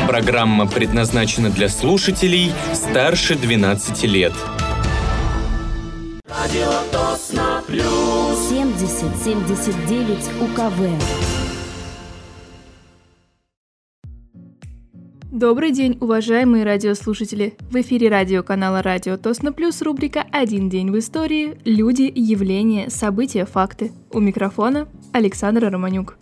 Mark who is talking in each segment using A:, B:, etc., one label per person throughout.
A: Программа предназначена для слушателей старше 12 лет.
B: Радио Тосна Плюс
C: 7079 УКВ.
D: Добрый день, уважаемые радиослушатели! В эфире радиоканала Радио Тосна Плюс рубрика «Один день в истории. Люди, явления, события, факты». У микрофона Александра Романюк.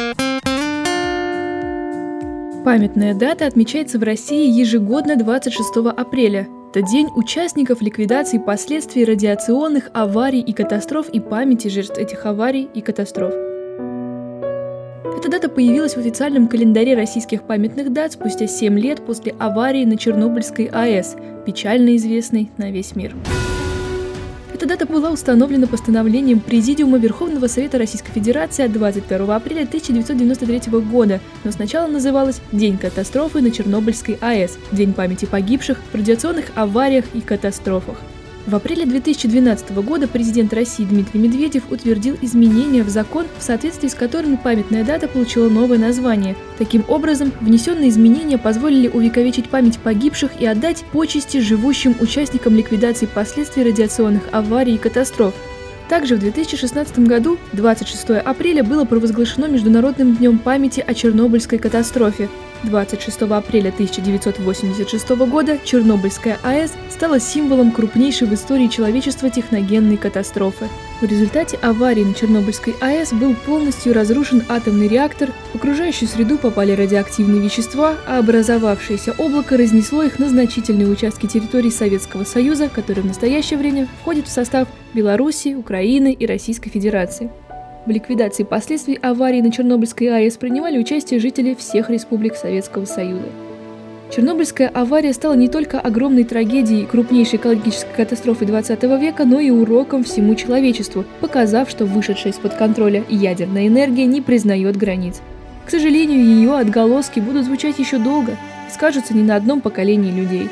D: Памятная дата отмечается в России ежегодно 26 апреля. Это день участников ликвидации последствий радиационных аварий и катастроф и памяти жертв этих аварий и катастроф. Эта дата появилась в официальном календаре российских памятных дат спустя 7 лет после аварии на Чернобыльской АЭС, печально известной на весь мир. Эта дата была установлена постановлением Президиума Верховного Совета Российской Федерации от 21 апреля 1993 года, но сначала называлась «День катастрофы на Чернобыльской АЭС», День памяти погибших в радиационных авариях и катастрофах. В апреле 2012 года президент России Дмитрий Медведев утвердил изменения в закон, в соответствии с которыми памятная дата получила новое название. Таким образом, внесенные изменения позволили увековечить память погибших и отдать почести живущим участникам ликвидации последствий радиационных аварий и катастроф. Также в 2016 году, 26 апреля, было провозглашено Международным днем памяти о Чернобыльской катастрофе. 26 апреля 1986 года Чернобыльская АЭС стала символом крупнейшей в истории человечества техногенной катастрофы. В результате аварии на Чернобыльской АЭС был полностью разрушен атомный реактор, в окружающую среду попали радиоактивные вещества, а образовавшееся облако разнесло их на значительные участки территории Советского Союза, который в настоящее время входит в состав Беларуси, Украины и Российской Федерации. В ликвидации последствий аварии на Чернобыльской АЭС принимали участие жители всех республик Советского Союза. Чернобыльская авария стала не только огромной трагедией, крупнейшей экологической катастрофой 20 века, но и уроком всему человечеству, показав, что вышедшая из-под контроля ядерная энергия не признает границ. К сожалению, ее отголоски будут звучать еще долго и скажутся не на одном поколении людей.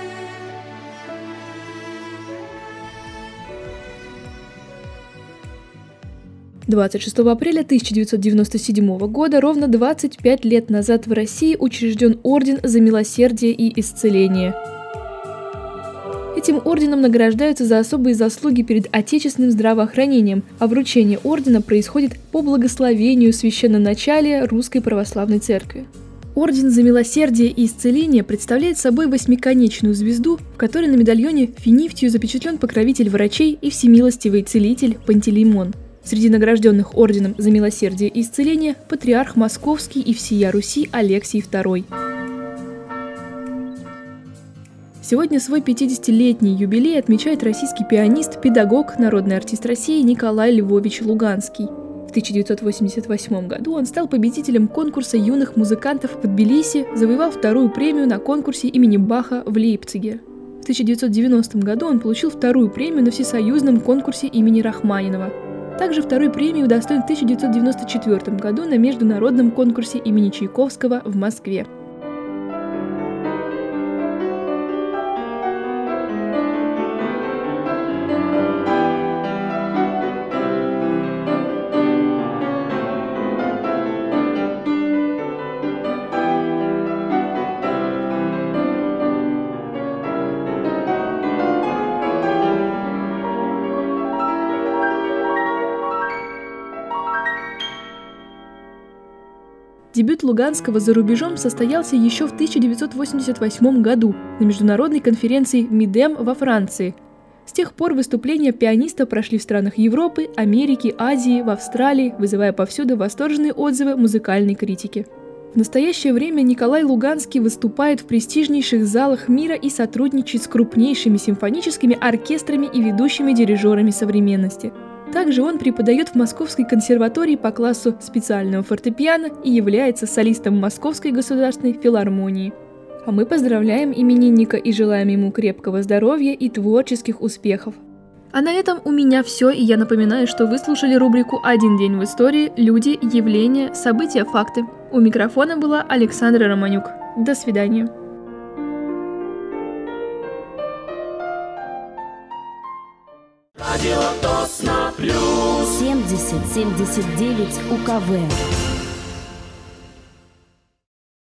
D: – 26 апреля 1997 года, ровно 25 лет назад, в России учрежден Орден за милосердие и исцеление. Этим орденом награждаются за особые заслуги перед отечественным здравоохранением, а вручение ордена происходит по благословению священноначалия Русской Православной Церкви. Орден за милосердие и исцеление представляет собой восьмиконечную звезду, в которой на медальоне финифтию запечатлен покровитель врачей и всемилостивый целитель Пантелеймон. Среди награжденных орденом за милосердие и исцеление патриарх Московский и всея Руси Алексий II. Сегодня свой 50-летний юбилей отмечает российский пианист, педагог, народный артист России Николай Львович Луганский. В 1988 году он стал победителем конкурса юных музыкантов в Тбилиси, завоевал вторую премию на конкурсе имени Баха в Лейпциге. В 1990 году он получил вторую премию на всесоюзном конкурсе имени Рахманинова. Также второй премии удостоен в 1994 году на международном конкурсе имени Чайковского в Москве. Дебют Луганского за рубежом состоялся еще в 1988 году на международной конференции МИДЭМ во Франции. С тех пор выступления пианиста прошли в странах Европы, Америки, Азии, в Австралии, вызывая повсюду восторженные отзывы музыкальной критики. В настоящее время Николай Луганский выступает в престижнейших залах мира и сотрудничает с крупнейшими симфоническими оркестрами и ведущими дирижерами современности. Также он преподает в Московской консерватории по классу специального фортепиано и является солистом Московской государственной филармонии. А мы поздравляем именинника и желаем ему крепкого здоровья и творческих успехов. А на этом у меня все, и я напоминаю, что вы слушали рубрику «Один день в истории. Люди, явления, события, факты». У микрофона была Александра Романюк. До свидания.
B: Радио Тосна Плюс
C: 7079 УКВ.